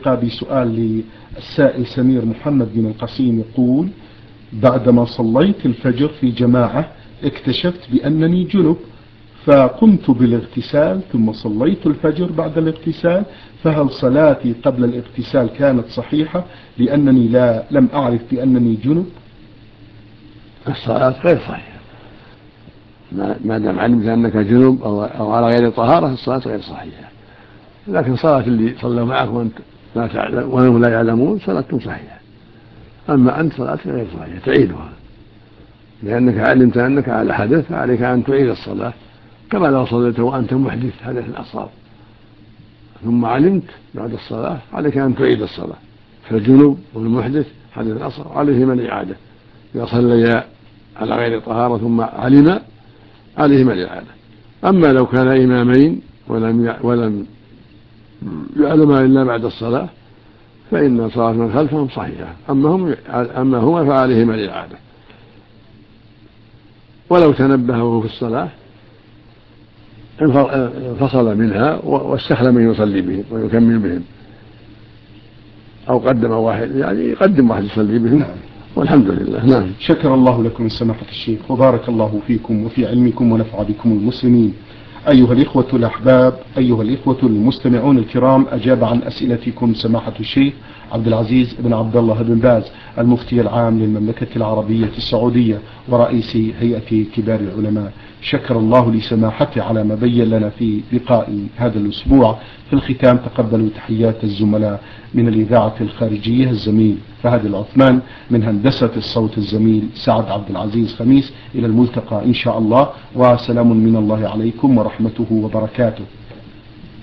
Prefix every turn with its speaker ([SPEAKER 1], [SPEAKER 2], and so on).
[SPEAKER 1] الحقيقة بسؤال للسائل سمير محمد بن القسيم، يقول: بعدما صليت الفجر في جماعة اكتشفت بأنني جنب، فقمت بالاغتسال ثم صليت الفجر بعد الاغتسال، فهل صلاتي قبل الاغتسال كانت صحيحة لأنني لم أعرف بأنني جنب؟
[SPEAKER 2] الصلاة غير صحيحة ما دام علمت أنك جنب أو على غير طهارة، الصلاة غير صحيحة. لكن صلاة اللي صلوا معك وأنت لا تعلم وهم لا يعلمون صلاتهم صحيحة. أما أنت صلاتك غير صحيحة تعيدها، لأنك علمت أنك على حدث، فعليك أن تعيد الصلاة كما لو صليت وأنت محدث حدث أصغر ثم علمت بعد الصلاة، عليك أن تعيد الصلاة. فالجنوب والمحدث حدث أصغر عليهما الإعادة. إذا صليا على غير طهارة ثم علم عليهما الإعادة. أما لو كان إمامين ولم يعلم إلا بعد الصلاة فإن صلاة من خلفهم صحيحة، أما هو فعليهما الإعادة. ولو تنبه وهو في الصلاة انفصل منها واستخلى من يصلي بهم ويكمل بهم، أو قدم واحد، يعني يقدم واحد يصلي بهم. نعم. والحمد لله. نعم.
[SPEAKER 1] شكر الله لكم سماحة الشيخ، وبارك الله فيكم وفي علمكم ونفع بكم المسلمين. أيها الإخوة الأحباب، أيها الإخوة المستمعون الكرام، أجاب عن أسئلتكم سماحة الشيخ عبد العزيز بن عبد الله بن باز، المفتي العام للمملكة العربية السعودية ورئيس هيئة كبار العلماء. شكر الله لسماحته على ما بين لنا في لقاء هذا الأسبوع. في الختام تقبلوا تحيات الزملاء من الإذاعة الخارجية، الزميل فهد العثمان، من هندسة الصوت الزميل سعد عبد العزيز خميس. إلى الملتقى إن شاء الله، وسلام من الله عليكم ورحمته وبركاته.